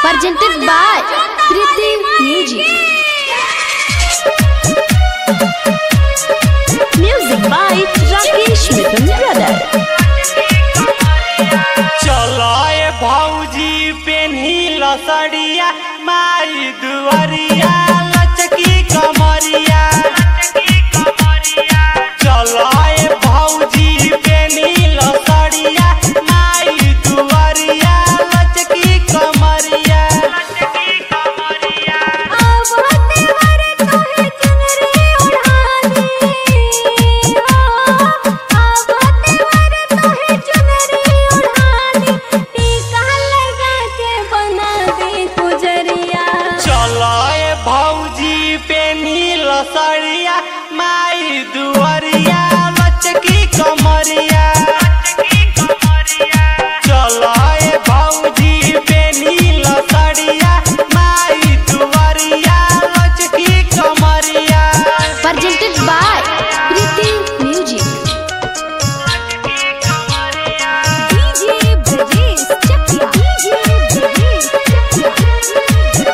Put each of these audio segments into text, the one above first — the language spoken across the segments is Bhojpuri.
presented by Kriti Music. Music by Rakesh Mithun Brother. चलो ए भौजी पेन्ही लसड़िया माई दुआरिया लचकी कमरिया। चलो ए भौजी पेन्ही लसड़िया माई दुआरिया लचकी कमरिया। लसड़िया माई दुआरिया लचकी कमरिया। चलो ए भौजी पेन्ही लसड़िया माई दुआरिया लचकी कमरिया। Presented by Kriti Music. DJ Brajesh Chakla. DJ Brajesh Chakla.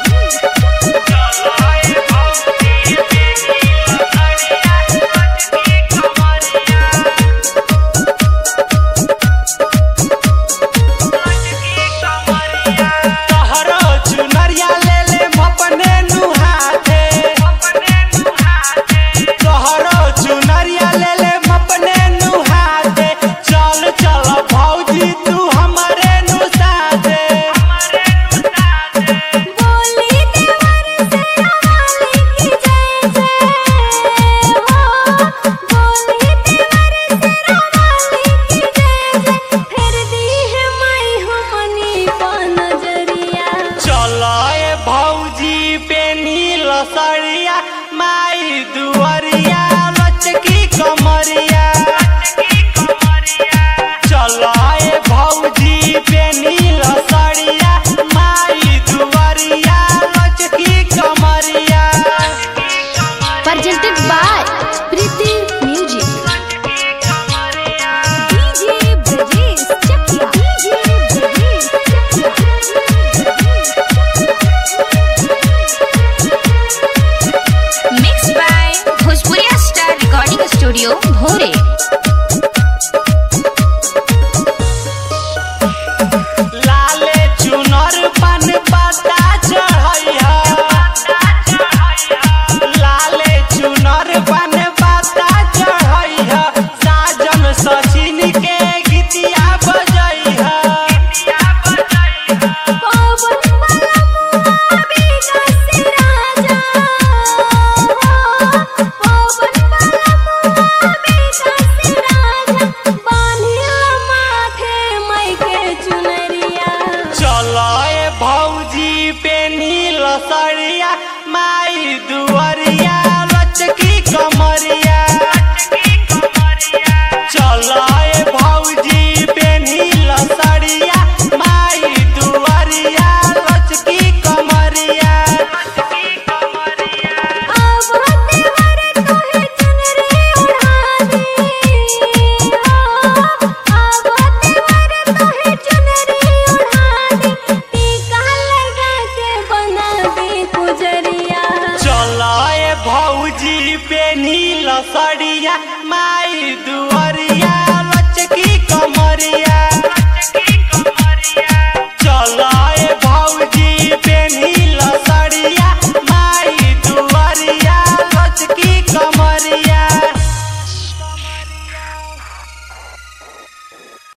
लसड़िया माई दुआरिया लचकी कमरिया। चलो ए भौजी पेन्ही लसड़िया माई दुआरिया लचकी कमरिया। Presented by Kriti Music. DJ Brajesh Chakla. DJ Brajesh Chakla. Mixed by Bhojpuriya Star Recording Studio, Bhore. लाले चुनर पन पता चढ़ैया। लाले चुनर पन पता चढ़ैया। साजन सचिन के गीतिया बजैया। चलो ए भौजी पेन्ही लसड़िया माई दुआरिया लचकी कमरिया। चलो ए भौजी पेन्ही लसड़िया माई दुआरिया लचकी कमरिया। भौजी पेन्ही लसड़िया माई दुआरिया लचकी कमरिया।